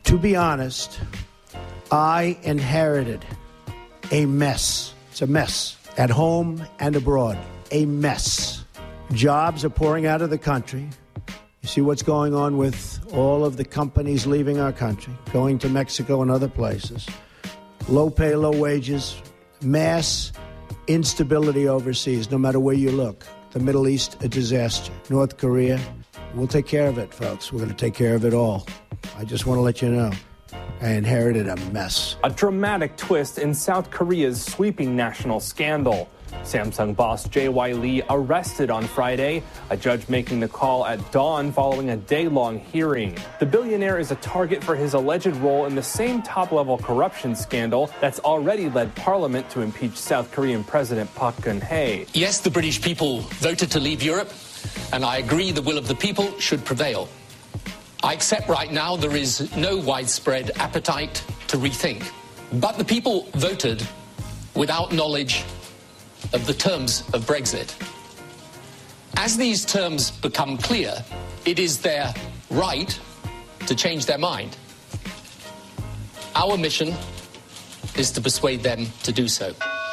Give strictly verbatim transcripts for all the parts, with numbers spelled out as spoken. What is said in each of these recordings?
To be honest, I inherited a mess. It's a mess at home and abroad. A mess. Jobs are pouring out of the country. You see what's going on with all of the companies leaving our country, going to Mexico and other places. Low pay, low wages, mass instability overseas, no matter where you look. The Middle East, a disaster. North Korea, we'll take care of it, folks. We're going to take care of it all. I just want to let you know, I inherited a mess. A dramatic twist in South Korea's sweeping national scandal. Samsung boss J Y. Lee arrested on Friday, a judge making the call at dawn following a day-long hearing. The billionaire is a target for his alleged role in the same top-level corruption scandal that's already led Parliament to impeach South Korean President Park Geun-hye. Yes, the British people voted to leave Europe, and I agree the will of the people should prevail. I accept right now there is no widespread appetite to rethink. But the people voted without knowledge of the terms of Brexit. As these terms become clear, it is their right to change their mind. Our mission is to persuade them to do so.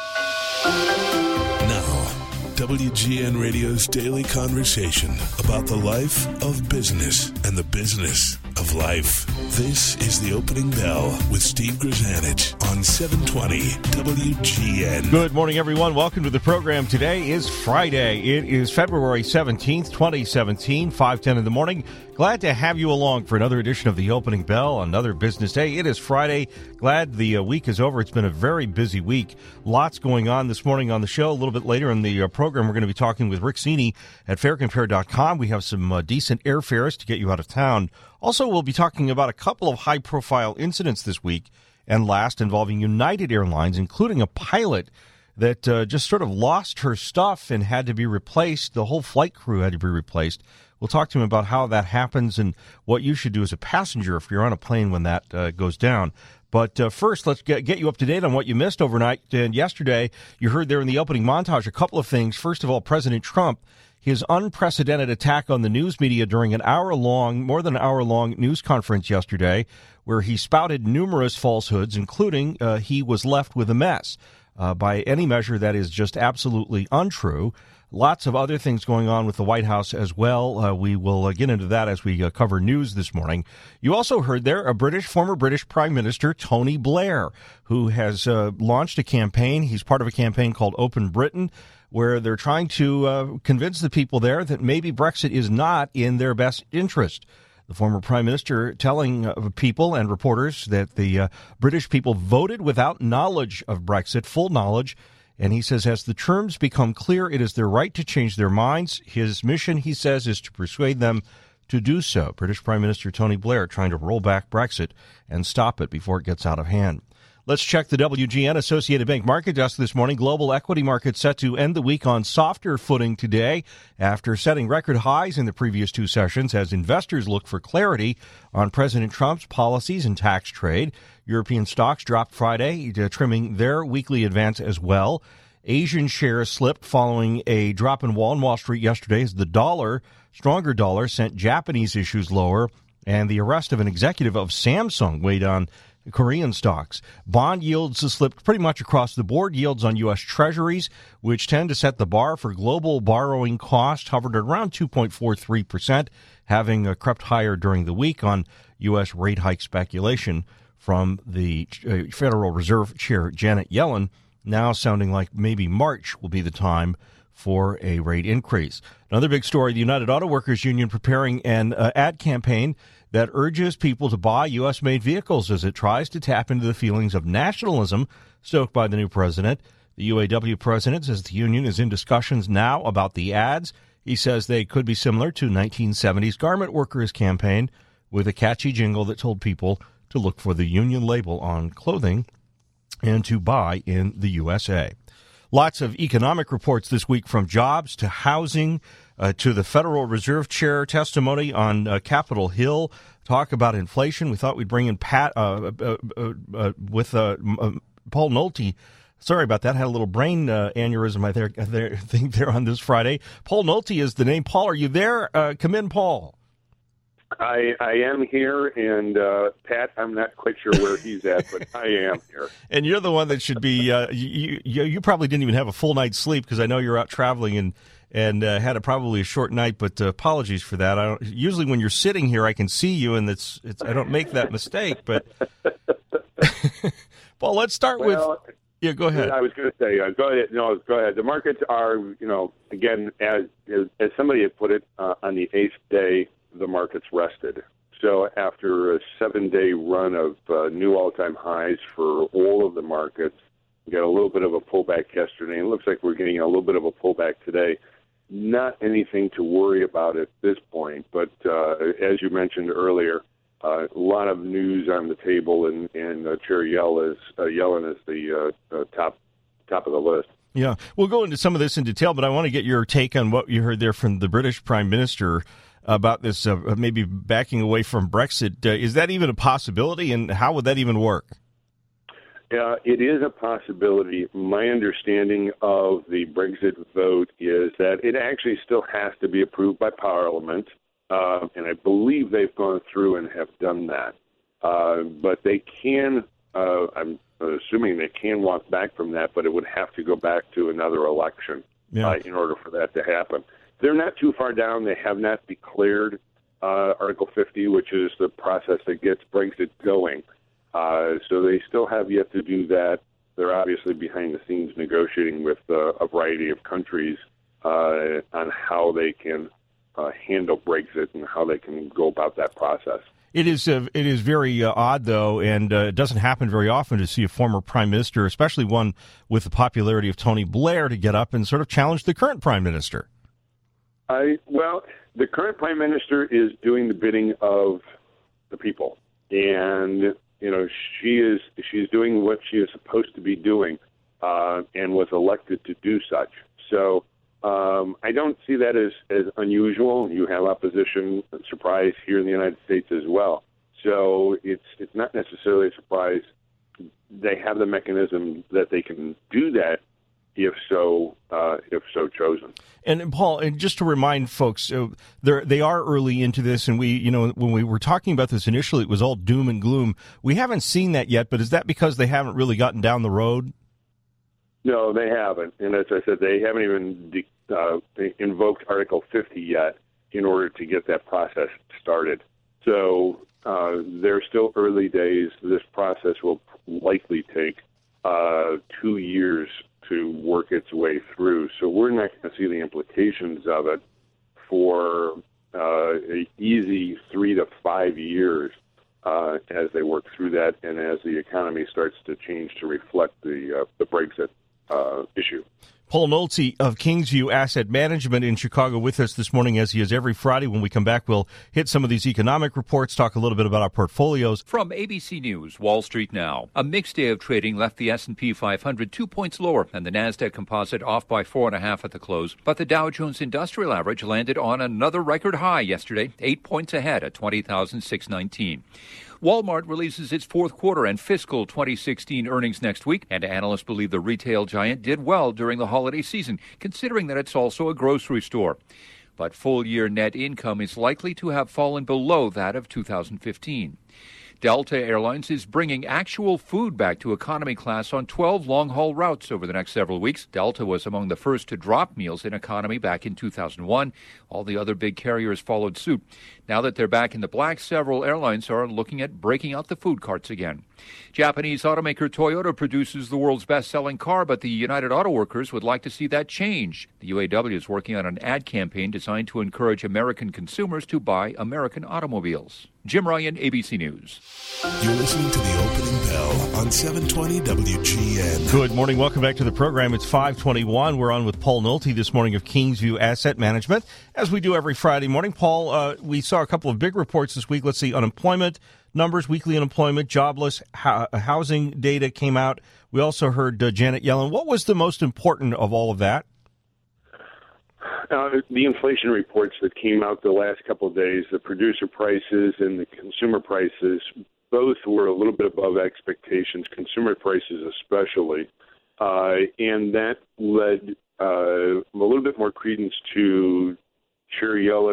Now, W G N Radio's daily conversation about the life of business and the business of life. This is The Opening Bell with Steve Grzanich on seven twenty W G N. Good morning, everyone. Welcome to the program. Today is Friday. It is February seventeenth, twenty seventeen, five ten in the morning. Glad to have you along for another edition of The Opening Bell, another business day. It is Friday. Glad the uh, week is over. It's been a very busy week. Lots going on this morning on the show. A little bit later in the uh, program, we're going to be talking with Rick Cini at fare compare dot com. We have some uh, decent airfares to get you out of town. Also, we'll be talking about a couple of high-profile incidents this week and last involving United Airlines, including a pilot that uh, just sort of lost her stuff and had to be replaced. The whole flight crew had to be replaced. We'll talk to him about how that happens and what you should do as a passenger if you're on a plane when that uh, goes down. But uh, first, let's get, get you up to date on what you missed overnight. And yesterday, you heard there in the opening montage a couple of things. First of all, President Trump, his unprecedented attack on the news media during an hour-long, more than an hour-long news conference yesterday, where he spouted numerous falsehoods, including uh, he was left with a mess. Uh, by any measure, that is just absolutely untrue. Lots of other things going on with the White House as well. Uh, we will uh, get into that as we uh, cover news this morning. You also heard there a British, former British Prime Minister, Tony Blair, who has uh, launched a campaign. He's part of a campaign called Open Britain, where they're trying to uh, convince the people there that maybe Brexit is not in their best interest. The former prime minister telling uh, people and reporters that the uh, British people voted without knowledge of Brexit, full knowledge. And he says, as the terms become clear, it is their right to change their minds. His mission, he says, is to persuade them to do so. British Prime Minister Tony Blair trying to roll back Brexit and stop it before it gets out of hand. Let's check the W G N Associated Bank market desk this morning. Global equity markets set to end the week on softer footing today after setting record highs in the previous two sessions as investors look for clarity on President Trump's policies and tax trade. European stocks dropped Friday, trimming their weekly advance as well. Asian shares slipped following a drop in Wall and Wall Street yesterday as the dollar, stronger dollar, sent Japanese issues lower, and the arrest of an executive of Samsung weighed on Korean stocks. Bond yields slipped pretty much across the board. Yields on U S. Treasuries, which tend to set the bar for global borrowing costs, hovered at around two point four three percent, having uh, crept higher during the week on U S rate hike speculation from the uh, Federal Reserve Chair Janet Yellen, now sounding like maybe March will be the time for a rate increase. Another big story, the United Auto Workers Union preparing an uh, ad campaign that urges people to buy U S-made vehicles as it tries to tap into the feelings of nationalism stoked by the new president. The U A W president says the union is in discussions now about the ads. He says they could be similar to nineteen seventies garment workers campaign with a catchy jingle that told people to look for the union label on clothing and to buy in the U S A. Lots of economic reports this week, from jobs to housing uh, to the Federal Reserve Chair testimony on uh, Capitol Hill. Talk about inflation. We thought we'd bring in Pat uh, uh, uh, uh, with uh, uh, Paul Nolte. Sorry about that. Had a little brain uh, aneurysm I there, there, think there on this Friday. Paul Nolte is the name. Paul, are you there? Uh, come in, Paul. I, I am here, and uh, Pat, I'm not quite sure where he's at, but I am here. And you're the one that should be. Uh, you, you you probably didn't even have a full night's sleep because I know you're out traveling and and uh, had a probably a short night. But uh, apologies for that. I don't, usually when you're sitting here, I can see you, and it's it's. I don't make that mistake. But well, let's start well, with. Yeah, go ahead. I was going to say, uh, go ahead. No, go ahead. The markets are, you know, again, as as, as somebody had put it, uh, on the eighth day, the market's rested. So after a seven-day run of uh, new all-time highs for all of the markets, we got a little bit of a pullback yesterday. It looks like we're getting a little bit of a pullback today. Not anything to worry about at this point, but uh, as you mentioned earlier, uh, a lot of news on the table, and, and uh, Chair Yellen is, uh, Yellen is the uh, uh, top top of the list. Yeah, we'll go into some of this in detail, but I want to get your take on what you heard there from the British Prime Minister about this, uh, maybe backing away from Brexit. Uh, is that even a possibility, and how would that even work? Uh, it is a possibility. My understanding of the Brexit vote is that it actually still has to be approved by Parliament, uh, and I believe they've gone through and have done that. Uh, but they can, uh, I'm assuming they can walk back from that, but it would have to go back to another election yeah. uh, in order for that to happen. They're not too far down. They have not declared uh, Article fifty, which is the process that gets Brexit going. Uh, so they still have yet to do that. They're obviously behind the scenes negotiating with uh, a variety of countries uh, on how they can uh, handle Brexit and how they can go about that process. It is uh, it is very uh, odd, though, and uh, it doesn't happen very often to see a former prime minister, especially one with the popularity of Tony Blair, to get up and sort of challenge the current prime minister. I, well, the current prime minister is doing the bidding of the people, and you know she is she's doing what she is supposed to be doing, uh, and was elected to do such. So um, I don't see that as, as unusual. You have opposition surprise here in the United States as well, so it's it's not necessarily a surprise. They have the mechanism that they can do that. If so, uh, if so chosen. And Paul, and just to remind folks, uh, they are early into this, and we, you know, when we were talking about this initially, it was all doom and gloom. We haven't seen that yet, but is that because they haven't really gotten down the road? No, they haven't, and as I said, they haven't even de- uh, invoked Article fifty yet in order to get that process started. So uh, they're still early days. This process will likely take uh, two years to work its way through. So we're not going to see the implications of it for uh, an easy three to five years uh, as they work through that and as the economy starts to change to reflect the, uh, the Brexit uh, issue. Paul Nolte of Kingsview Asset Management in Chicago with us this morning, as he is every Friday. When we come back, we'll hit some of these economic reports, talk a little bit about our portfolios. From A B C News, Wall Street Now. A mixed day of trading left the S and P five hundred two points lower and the NASDAQ Composite off by four and a half at the close. But the Dow Jones Industrial Average landed on another record high yesterday, eight points ahead at twenty thousand six hundred nineteen. Walmart releases its fourth quarter and fiscal twenty sixteen earnings next week, and analysts believe the retail giant did well during the holiday season, considering that it's also a grocery store. But full-year net income is likely to have fallen below that of two thousand fifteen. Delta Airlines is bringing actual food back to economy class on twelve long-haul routes over the next several weeks. Delta was among the first to drop meals in economy back in two thousand one. All the other big carriers followed suit. Now that they're back in the black, several airlines are looking at breaking out the food carts again. Japanese automaker Toyota produces the world's best-selling car, but the United Auto Workers would like to see that change. The U A W is working on an ad campaign designed to encourage American consumers to buy American automobiles. Jim Ryan, A B C News. You're listening to the opening bell on seven twenty W G N. Good morning. Welcome back to the program. It's five twenty-one. We're on with Paul Nolte this morning of Kingsview Asset Management, as we do every Friday morning. Paul, uh, we saw a couple of big reports this week. Let's see, unemployment numbers, weekly unemployment, jobless ho- housing data came out. We also heard uh, Janet Yellen. What was the most important of all of that? Uh, the inflation reports that came out the last couple of days, the producer prices and the consumer prices, both were a little bit above expectations, consumer prices especially, uh, and that led uh, a little bit more credence to Chair Yellen's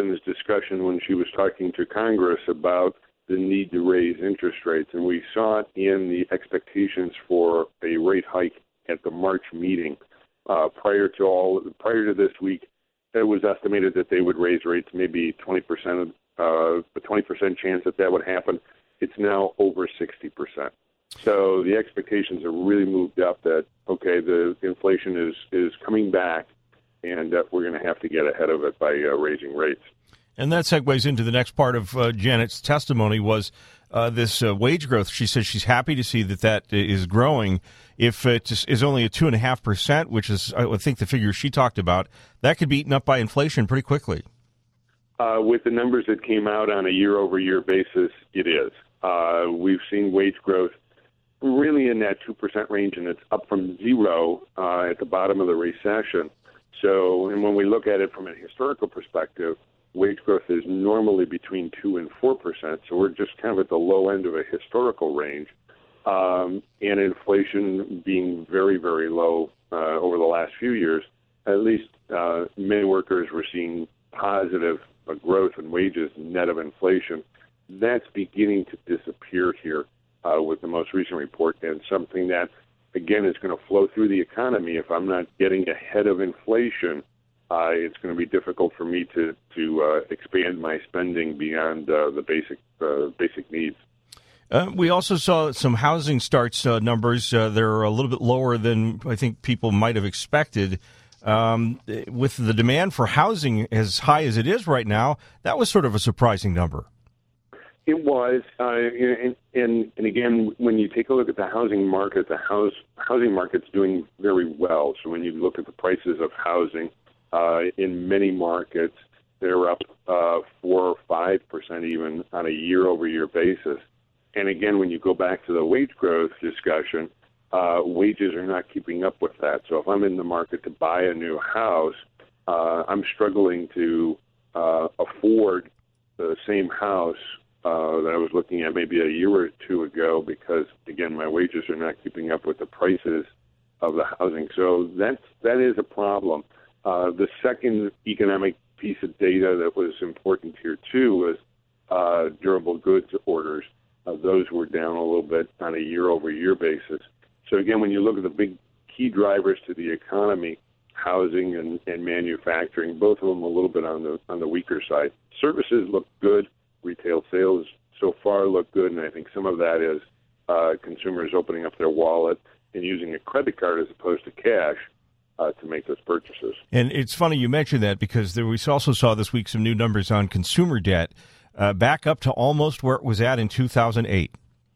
discussion when she was talking to Congress about the need to raise interest rates, and we saw it in the expectations for a rate hike at the March meeting. Uh, prior to all, prior to this week, it was estimated that they would raise rates maybe twenty percent, uh, a twenty percent chance that that would happen. It's now over sixty percent. So the expectations have really moved up that, okay, the inflation is, is coming back, and uh, we're going to have to get ahead of it by uh, raising rates. And that segues into the next part of uh, Janet's testimony was uh, this uh, wage growth. She says she's happy to see that that is growing. If it is only a two point five percent, which is, I think, the figure she talked about, that could be eaten up by inflation pretty quickly. Uh, with the numbers that came out on a year-over-year basis, it is. Uh, we've seen wage growth really in that two percent range, and it's up from zero uh, at the bottom of the recession. So, and when we look at it from a historical perspective, wage growth is normally between two and four percent, so we're just kind of at the low end of a historical range. Um, and inflation being very, very low uh, over the last few years, at least uh, many workers were seeing positive uh, growth in wages net of inflation. That's beginning to disappear here uh, with the most recent report, and something that, again, is going to flow through the economy. If I'm not getting ahead of inflation, uh, it's going to be difficult for me to, to uh, expand my spending beyond uh, the basic uh, basic needs. Uh, we also saw some housing starts uh, numbers. Uh, they're a little bit lower than I think people might have expected. Um, with the demand for housing as high as it is right now, that was sort of a surprising number. It was, uh, and, and and again, when you take a look at the housing market, the house housing market's doing very well. So when you look at the prices of housing uh, in many markets, they're up uh, four or five percent even on a year-over-year basis. And again, when you go back to the wage growth discussion, uh, wages are not keeping up with that. So if I'm in the market to buy a new house, uh, I'm struggling to uh, afford the same house uh, that I was looking at maybe a year or two ago because, again, my wages are not keeping up with the prices of the housing. So that's, that is a problem. Uh, the second economic piece of data that was important here, too, was uh, durable goods orders. Uh, those were down a little bit on a year-over-year basis. So, again, when you look at the big key drivers to the economy, housing and, and manufacturing, both of them a little bit on the on the weaker side. Services look good. Retail sales so far look good, and I think some of that is uh, consumers opening up their wallet and using a credit card as opposed to cash uh, to make those purchases. And it's funny you mentioned that because there, we also saw this week some new numbers on consumer debt, uh, back up to almost where it was at in two thousand eight.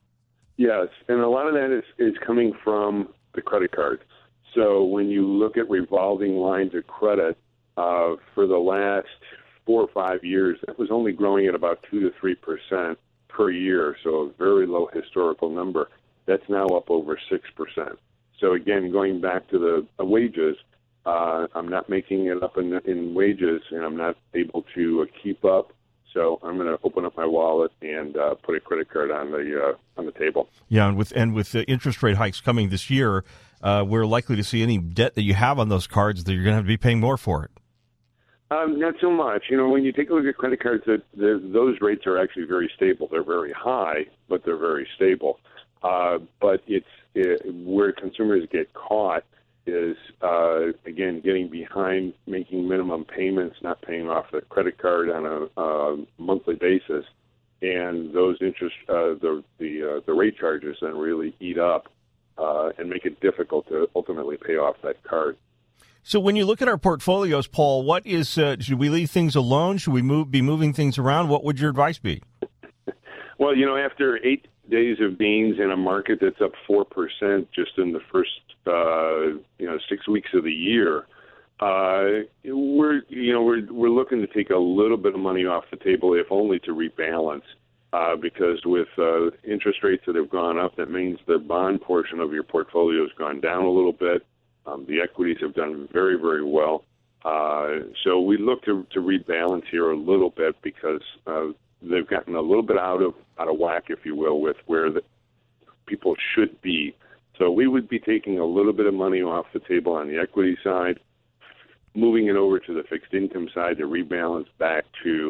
Yes, and a lot of that is, is coming from the credit card. So when you look at revolving lines of credit, uh, for the last four or five years, that was only growing at about two to three percent per year, so a very low historical number. That's now up over six percent. So again, going back to the uh, wages, uh, I'm not making it up in, in wages, and I'm not able to uh, keep up. So I'm going to open up my wallet and uh, put a credit card on the uh, on the table. Yeah, and with and with the interest rate hikes coming this year, uh, we're likely to see any debt that you have on those cards that you're going to have to be paying more for it. Um, not so much. You know, when you take a look at credit cards, the, the, those rates are actually very stable. They're very high, but they're very stable. Uh, but it's it, where consumers get caught is, uh, again, getting behind, making minimum payments, not paying off the credit card on a uh, monthly basis, and those interest, uh, the the uh, the rate charges then really eat up uh, and make it difficult to ultimately pay off that card. So when you look at our portfolios, Paul, what is uh, should we leave things alone? Should we move be moving things around? What would your advice be? Well, you know, after eight days of gains in a market that's up four percent just in the first uh, you know six weeks of the year, uh, we're you know we're we're looking to take a little bit of money off the table, if only to rebalance. Uh, because with uh, interest rates that have gone up, that means the bond portion of your portfolio has gone down a little bit. Um, the equities have done very, very well. Uh, so we look to, to rebalance here a little bit because uh, they've gotten a little bit out of out of whack, if you will, with where the people should be. So we would be taking a little bit of money off the table on the equity side, moving it over to the fixed income side to rebalance back to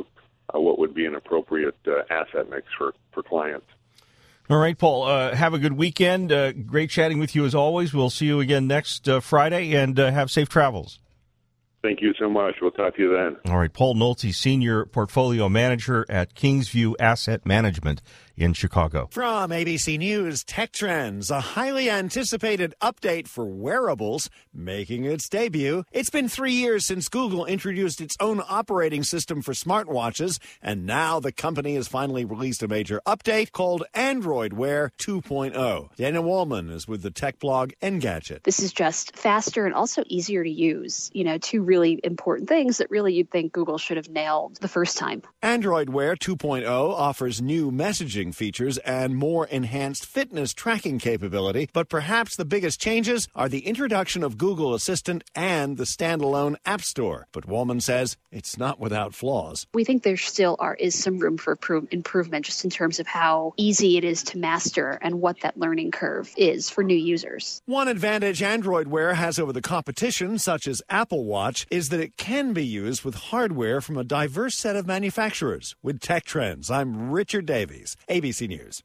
uh, what would be an appropriate uh, asset mix for, for clients. All right, Paul, uh, have a good weekend. Uh, great chatting with you as always. We'll see you again next uh, Friday, and uh, have safe travels. Thank you so much. We'll talk to you then. All right, Paul Nolte, Senior Portfolio Manager at Kingsview Asset Management in Chicago. From A B C News, Tech Trends, a highly anticipated update for wearables making its debut. It's been three years since Google introduced its own operating system for smartwatches, and now the company has finally released a major update called Android Wear two point oh. Dana Wallman is with the tech blog Engadget. This is just faster and also easier to use. You know, two really important things that really you'd think Google should have nailed the first time. Android Wear two point oh offers new messaging features and more enhanced fitness tracking capability, but perhaps the biggest changes are the introduction of Google Assistant and the standalone App Store. But Wallman says it's not without flaws. We think there still are is some room for improvement just in terms of how easy it is to master and what that learning curve is for new users. One advantage Android Wear has over the competition, such as Apple Watch, is that it can be used with hardware from a diverse set of manufacturers. With Tech Trends, I'm Richard Davies, A B C News.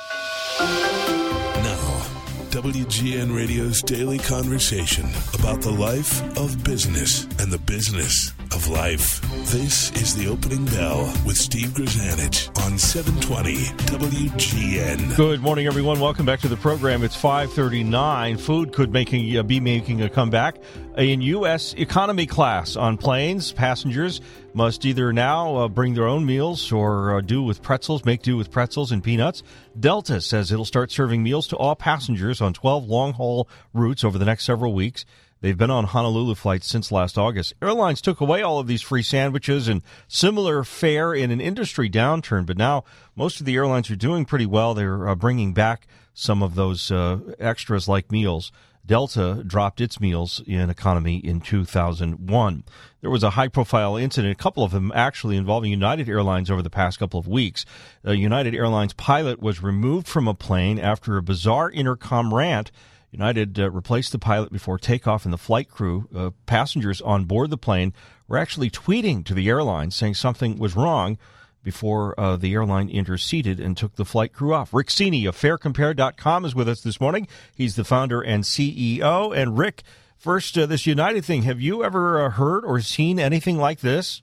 Now, W G N Radio's daily conversation about the life of business and the business of life. This is the Opening Bell with Steve Grzanich on seven twenty W G N. Good morning, everyone. Welcome back to the program. It's five thirty-nine. Food could making, uh, be making a comeback. In U S economy class on planes, passengers must either now uh, bring their own meals or uh, do with pretzels, make do with pretzels and peanuts. Delta says it'll start serving meals to all passengers on twelve long-haul routes over the next several weeks. They've been on Honolulu flights since last August. Airlines took away all of these free sandwiches and similar fare in an industry downturn, but now most of the airlines are doing pretty well. They're uh, bringing back some of those uh, extras like meals. Delta dropped its meals in economy in two thousand one. There was a high-profile incident, a couple of them actually involving United Airlines over the past couple of weeks. A United Airlines pilot was removed from a plane after a bizarre intercom rant. United uh, replaced the pilot before takeoff, and the flight crew, uh, passengers on board the plane, were actually tweeting to the airline saying something was wrong before uh, the airline interceded and took the flight crew off. Rick Cini of Fair Compare dot com is with us this morning. He's the founder and C E O. And Rick, first, uh, this United thing, have you ever uh, heard or seen anything like this?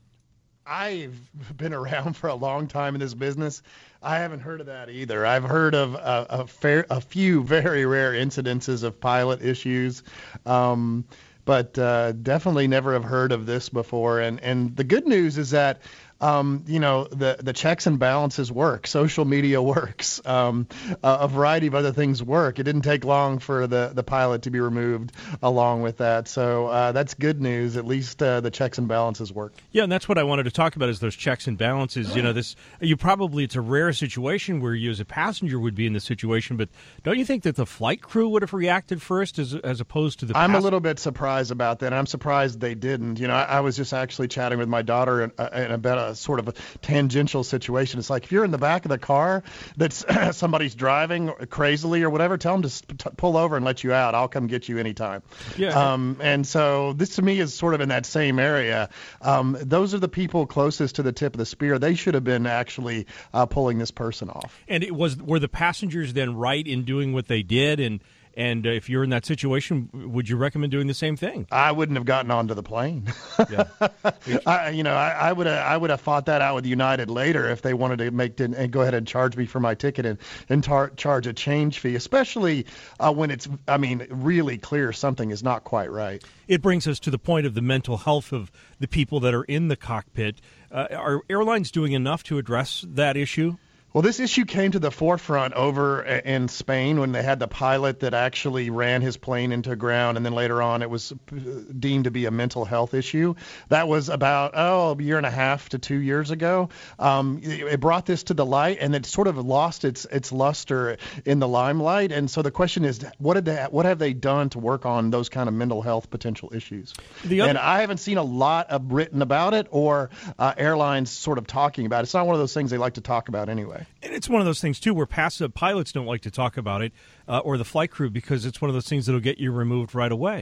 I've been around for a long time in this business. I haven't heard of that either. I've heard of a, a, fair, a few very rare incidences of pilot issues, um, but uh, definitely never have heard of this before. And, and the good news is that Um, you know, the, the checks and balances work. Social media works. Um, a, a variety of other things work. It didn't take long for the, the pilot to be removed along with that. So uh, that's good news. At least uh, the checks and balances work. Yeah, and that's what I wanted to talk about is those checks and balances. You know, this you probably, it's a rare situation where you as a passenger would be in this situation, but don't you think that the flight crew would have reacted first as as opposed to the I'm pass- a little bit surprised about that. I'm surprised they didn't. You know, I, I was just actually chatting with my daughter in, uh, in about a sort of a tangential situation. It's like if you're in the back of the car that's somebody's driving crazily or whatever, tell them to t- pull over and let you out. I'll come get you anytime. Yeah. Um, and so this to me is sort of in that same area. Um, those are the people closest to the tip of the spear. They should have been actually uh, pulling this person off. And it was were the passengers then right in doing what they did? And And uh, if you're in that situation, would you recommend doing the same thing? I wouldn't have gotten onto the plane. Yeah. I, you know, I, I would have I would have fought that out with United later if they wanted to make and go ahead and charge me for my ticket and and tar- charge a change fee, especially uh, when it's, I mean, really clear something is not quite right. It brings us to the point of the mental health of the people that are in the cockpit. Uh, are airlines doing enough to address that issue? Well, this issue came to the forefront over in Spain when they had the pilot that actually ran his plane into ground, and then later on it was deemed to be a mental health issue. That was about, oh, a year and a half to two years ago. Um, it brought this to the light, and it sort of lost its its luster in the limelight. And so the question is, what did they, what have they done to work on those kind of mental health potential issues? The other- and I haven't seen a lot of written about it or uh, airlines sort of talking about it. It's not one of those things they like to talk about anyway. And it's one of those things, too, where passive pilots don't like to talk about it uh, or the flight crew because it's one of those things that will get you removed right away.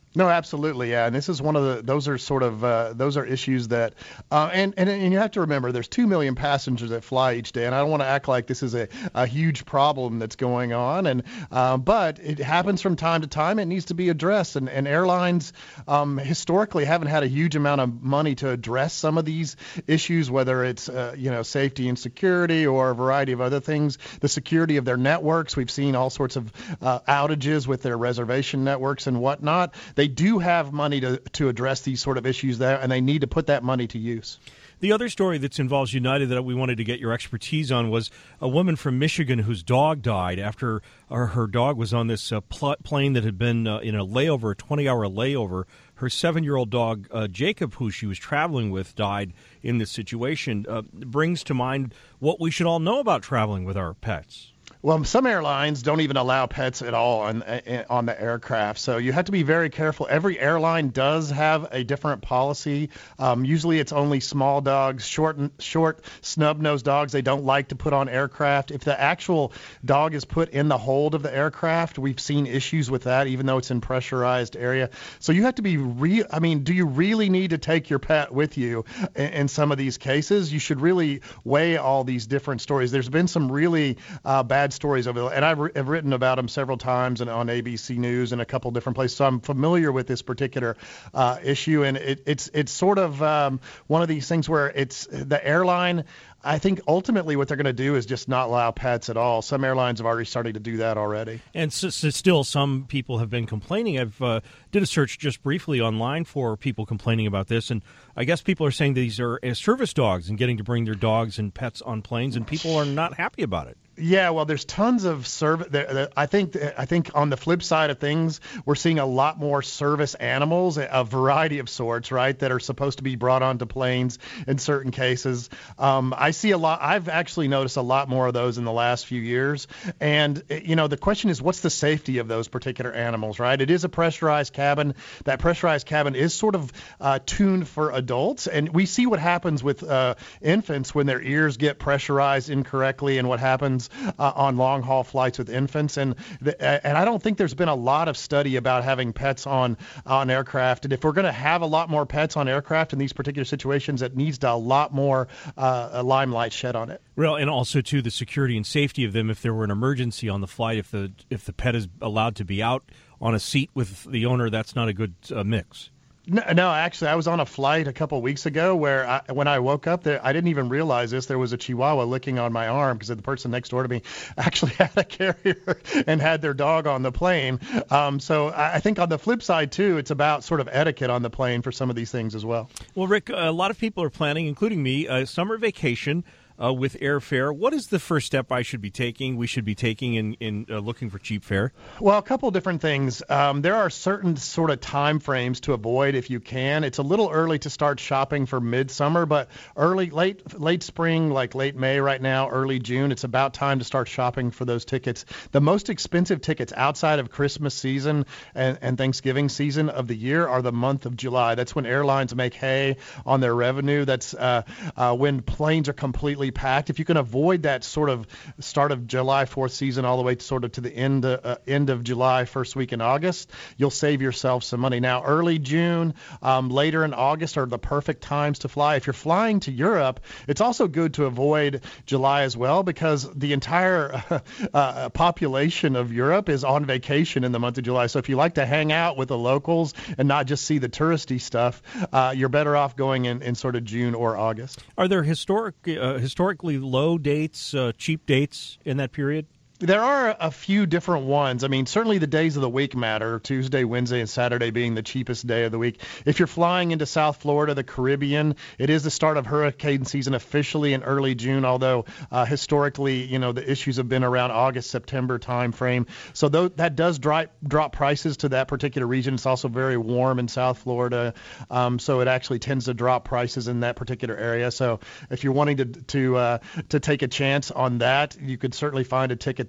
No, absolutely, yeah. And this is one of the, those are sort of, uh, those are issues that, uh, and, and and you have to remember, there's two million passengers that fly each day, and I don't want to act like this is a, a huge problem that's going on, and uh, but it happens from time to time. It needs to be addressed, and, and airlines um, historically haven't had a huge amount of money to address some of these issues, whether it's, uh, you know, safety and security or a variety of other things. The security of their networks, we've seen all sorts of uh, outages with their reservation networks and whatnot. They do have money to, to address these sort of issues there, and they need to put that money to use. The other story that involves United that we wanted to get your expertise on was a woman from Michigan whose dog died after her, her dog was on this uh, pl- plane that had been uh, in a layover, a twenty-hour layover. Her seven-year-old dog, uh, Jacob, who she was traveling with, died in this situation. Uh, brings to mind what we should all know about traveling with our pets. Well, some airlines don't even allow pets at all on on the aircraft, so you have to be very careful. Every airline does have a different policy. Um, usually, it's only small dogs, short, short, snub-nosed dogs. They don't like to put on aircraft. If the actual dog is put in the hold of the aircraft, we've seen issues with that, even though it's in pressurized area. So you have to be real. I mean, do you really need to take your pet with you in, in some of these cases? You should really weigh all these different stories. There's been some really uh, bad stories over there, and I've, I've written about them several times and on A B C News and a couple different places, so I'm familiar with this particular uh, issue, and it, it's it's sort of um, one of these things where it's the airline. I think ultimately what they're going to do is just not allow pets at all. Some airlines have already started to do that already. And so, so still some people have been complaining. I've uh, did a search just briefly online for people complaining about this, and I guess people are saying these are uh, service dogs and getting to bring their dogs and pets on planes, and people are not happy about it. Yeah, well, there's tons of service. I think I think on the flip side of things, we're seeing a lot more service animals, a variety of sorts, right, that are supposed to be brought onto planes in certain cases. Um, I see a lot. I've actually noticed a lot more of those in the last few years. And, you know, the question is, what's the safety of those particular animals, right? It is a pressurized cabin. That pressurized cabin is sort of uh, tuned for adults. And we see what happens with uh, infants when their ears get pressurized incorrectly and what happens Uh, on long-haul flights with infants, and the, uh, and I don't think there's been a lot of study about having pets on on aircraft. And if we're going to have a lot more pets on aircraft in these particular situations, it needs to a lot more uh, limelight shed on it. Well, and also too the security and safety of them. If there were an emergency on the flight, if the if the pet is allowed to be out on a seat with the owner, that's not a good uh, mix. No, no, actually, I was on a flight a couple of weeks ago where I, when I woke up there, I didn't even realize this. There was a Chihuahua licking on my arm because the person next door to me actually had a carrier and had their dog on the plane. Um, so I, I think on the flip side, too, it's about sort of etiquette on the plane for some of these things as well. Well, Rick, a lot of people are planning, including me, a summer vacation uh, with airfare. What is the first step I should be taking, we should be taking in, in uh, looking for cheap fare? Well, a couple of different things. Um, there are certain sort of time frames to avoid if you can. It's a little early to start shopping for midsummer, but early, late, late spring, like late May right now, early June, it's about time to start shopping for those tickets. The most expensive tickets outside of Christmas season and, and Thanksgiving season of the year are the month of July. That's when airlines make hay on their revenue. That's uh, uh, when planes are completely packed. If you can avoid that sort of start of July fourth season all the way to sort of to the end uh, end of July, first week in August, you'll save yourself some money. Now, early June, um, later in August are the perfect times to fly. If you're flying to Europe, it's also good to avoid July as well because the entire uh, uh, population of Europe is on vacation in the month of July. So if you like to hang out with the locals and not just see the touristy stuff, uh, you're better off going in, in sort of June or August. Are there historic uh, historically low dates, uh, cheap dates in that period? There are a few different ones. I mean, certainly the days of the week matter, Tuesday, Wednesday, and Saturday being the cheapest day of the week. If you're flying into South Florida, the Caribbean, it is the start of hurricane season officially in early June, although uh, historically, you know, the issues have been around August, September time frame. So th- that does drop, drop prices to that particular region. It's also very warm in South Florida, um, so it actually tends to drop prices in that particular area. So if you're wanting to to uh, to take a chance on that, you could certainly find a ticket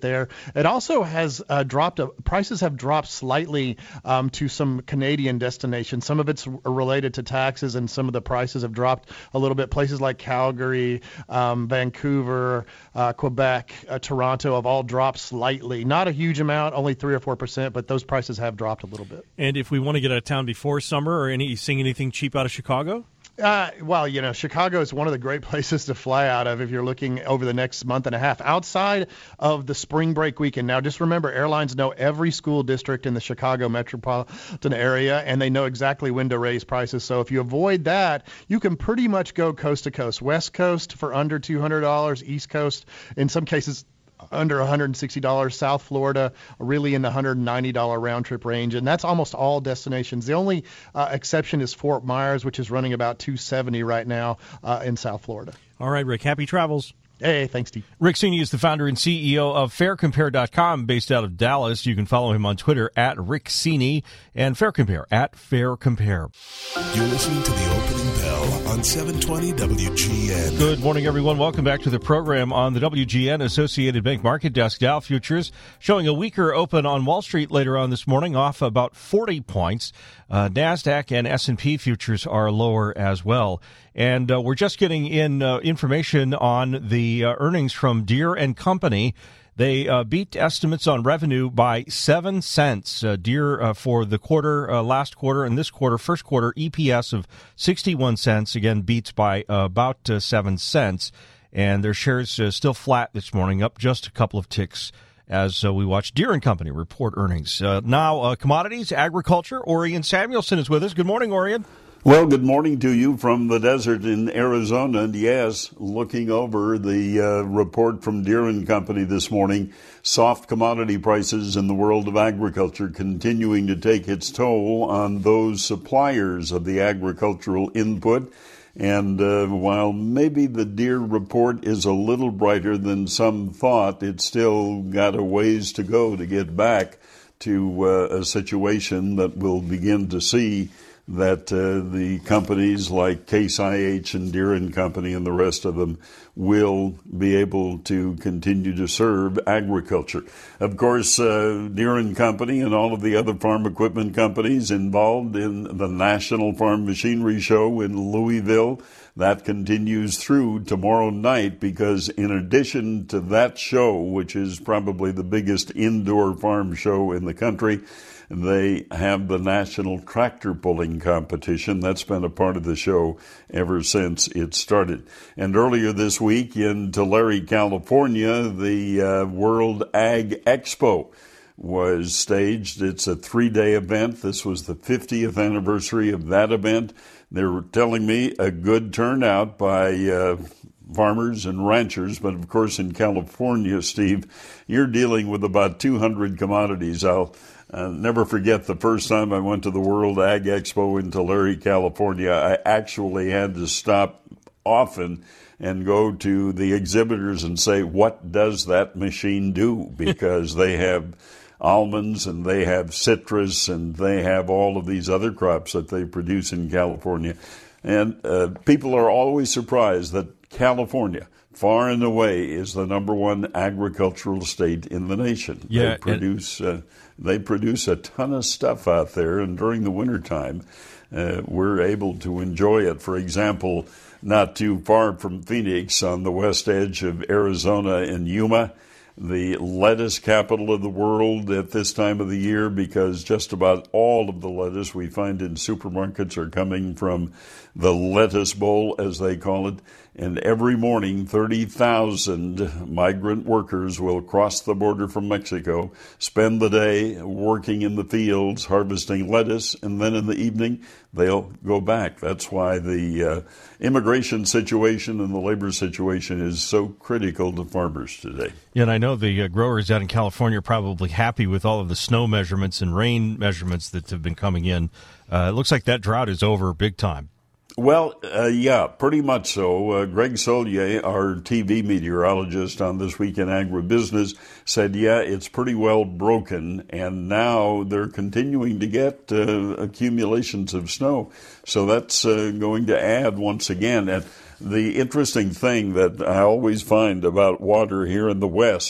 market there. It also has uh, dropped. Uh, prices have dropped slightly um, to some Canadian destinations. Some of it's related to taxes, and some of the prices have dropped a little bit. Places like Calgary, um, Vancouver, uh, Quebec, uh, Toronto have all dropped slightly. Not a huge amount, only three or four percent, but those prices have dropped a little bit. And if we want to get out of town before summer, or any seeing anything cheap out of Chicago? Uh, well, you know, Chicago is one of the great places to fly out of if you're looking over the next month and a half outside of the spring break weekend. Now, just remember, airlines know every school district in the Chicago metropolitan area, and they know exactly when to raise prices. So if you avoid that, you can pretty much go coast to coast. West Coast for under two hundred dollars, East Coast, in some cases, under one hundred sixty dollars, South Florida really in the one hundred ninety dollars round trip range, and that's almost all destinations. The only uh, exception is Fort Myers, which is running about two hundred seventy dollars right now uh, in South Florida. All right, Rick, happy travels. Hey, thanks, Steve. Rick Cini is the founder and C E O of Fair Compare dot com, based out of Dallas. You can follow him on Twitter at Rick Cini and Fair Compare at Fair Compare. You're listening to the opening bell on seven twenty W G N. Good morning, everyone. Welcome back to the program on the W G N Associated Bank Market Desk. Dow futures showing a weaker open on Wall Street later on this morning, off about forty points. Uh, NASDAQ and S and P futures are lower as well. And uh, we're just getting in uh, information on the uh, earnings from Deere and Company. They uh, beat estimates on revenue by seven cents. Uh, Deere uh, for the quarter, uh, last quarter, and this quarter, first quarter, E P S of sixty-one cents, again beats by uh, about uh, seven cents. And their shares uh, still flat this morning, up just a couple of ticks as uh, we watch Deere and Company report earnings. Uh, now, uh, commodities, agriculture. Orion Samuelson is with us. Good morning, Orion. Well, good morning to you from the desert in Arizona. And yes, looking over the uh, report from Deere and Company this morning, soft commodity prices in the world of agriculture continuing to take its toll on those suppliers of the agricultural input. And uh, while maybe the Deere report is a little brighter than some thought, it's still got a ways to go to get back to uh, a situation that we'll begin to see that uh, the companies like Case I H and Deere and Company and the rest of them will be able to continue to serve agriculture. Of course, uh, Deere and Company and all of the other farm equipment companies involved in the National Farm Machinery Show in Louisville, that continues through tomorrow night, because in addition to that show, which is probably the biggest indoor farm show in the country, they have the National Tractor Pulling Competition. That's been a part of the show ever since it started. And earlier this week in Tulare, California, the uh, World Ag Expo was staged. It's a three-day event. This was the fiftieth anniversary of that event. They were telling me a good turnout by uh, farmers and ranchers, but of course in California, Steve, you're dealing with about two hundred commodities. I'll uh, never forget the first time I went to the World Ag Expo in Tulare, California. I actually had to stop often and go to the exhibitors and say, what does that machine do? Because they have almonds and they have citrus and they have all of these other crops that they produce in California. And uh, people are always surprised that California, far and away, is the number one agricultural state in the nation. Yeah, they produce uh, they produce a ton of stuff out there, and during the wintertime, uh, we're able to enjoy it. For example, not too far from Phoenix, on the west edge of Arizona in Yuma, the lettuce capital of the world at this time of the year, because just about all of the lettuce we find in supermarkets are coming from the lettuce bowl, as they call it. And every morning, thirty thousand migrant workers will cross the border from Mexico, spend the day working in the fields, harvesting lettuce, and then in the evening, they'll go back. That's why the uh, immigration situation and the labor situation is so critical to farmers today. Yeah, and I know the uh, growers out in California are probably happy with all of the snow measurements and rain measurements that have been coming in. Uh, it looks like that drought is over big time. Well, uh, yeah, pretty much so. Uh, Greg Solier, our T V meteorologist on This Week in Agribusiness, said, yeah, it's pretty well broken, and now they're continuing to get uh, accumulations of snow. So that's uh, going to add once again. And the interesting thing that I always find about water here in the West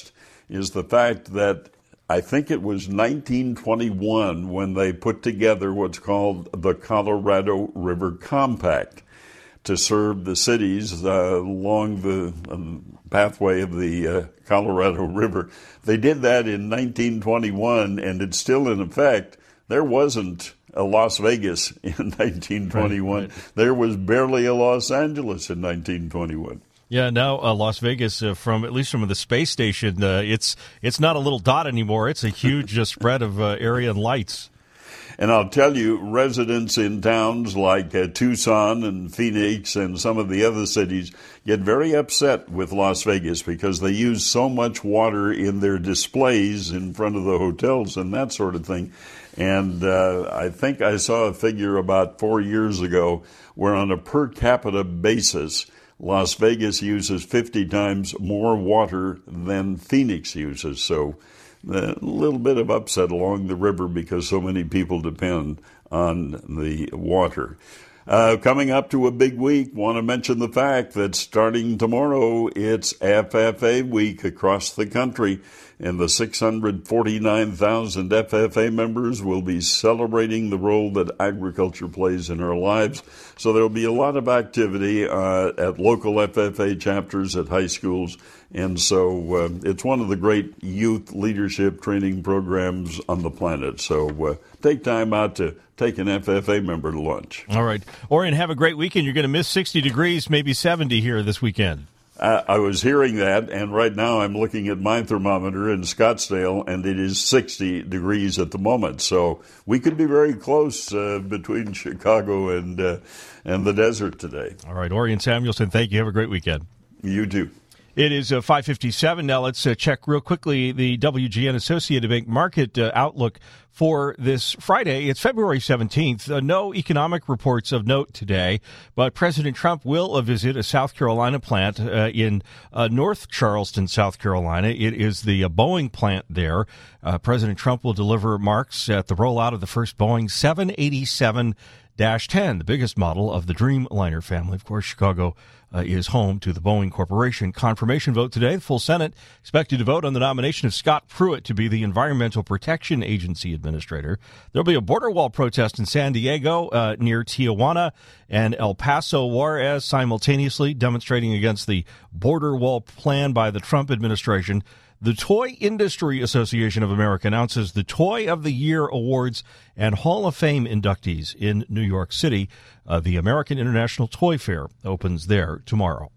is the fact that I think it was nineteen twenty-one when they put together what's called the Colorado River Compact to serve the cities uh, along the um, pathway of the uh, Colorado River. They did that in nineteen twenty-one, and it's still in effect. There wasn't a Las Vegas in nineteen twenty-one. Right, right. There was barely a Los Angeles in nineteen twenty-one. Yeah, now uh, Las Vegas, uh, from at least from the space station, uh, it's it's not a little dot anymore. It's a huge uh, spread of uh, area and lights. And I'll tell you, residents in towns like uh, Tucson and Phoenix and some of the other cities get very upset with Las Vegas because they use so much water in their displays in front of the hotels and that sort of thing. And uh, I think I saw a figure about four years ago where on a per capita basis, Las Vegas uses fifty times more water than Phoenix uses. So a little bit of upset along the river because so many people depend on the water. Uh, coming up to a big week, want to mention the fact that starting tomorrow, it's F F A week across the country, and the six hundred forty-nine thousand F F A members will be celebrating the role that agriculture plays in our lives. So there will be a lot of activity uh, at local F F A chapters at high schools, and so uh, it's one of the great youth leadership training programs on the planet. So uh, take time out to take an F F A member to lunch. All right. Orion, have a great weekend. You're going to miss sixty degrees, maybe seventy here this weekend. Uh, I was hearing that, and right now I'm looking at my thermometer in Scottsdale, and it is sixty degrees at the moment. So we could be very close uh, between Chicago and uh, and the desert today. All right. Orion Samuelson, thank you. Have a great weekend. You too. It is uh, five fifty-seven. Now let's uh, check real quickly the W G N Associated Bank market uh, outlook for this Friday. It's February seventeenth. Uh, no economic reports of note today, but President Trump will uh, visit a South Carolina plant uh, in uh, North Charleston, South Carolina. It is the uh, Boeing plant there. Uh, President Trump will deliver marks at the rollout of the first Boeing seven eighty-seven dash ten, the biggest model of the Dreamliner family. Of course, Chicago Uh, is home to the Boeing Corporation. Confirmation vote today. The full Senate expected to vote on the nomination of Scott Pruitt to be the Environmental Protection Agency Administrator. There'll be a border wall protest in San Diego uh, near Tijuana and El Paso Juarez simultaneously demonstrating against the border wall plan by the Trump administration. The Toy Industry Association of America announces the Toy of the Year awards and Hall of Fame inductees in New York City. Uh, the American International Toy Fair opens there tomorrow.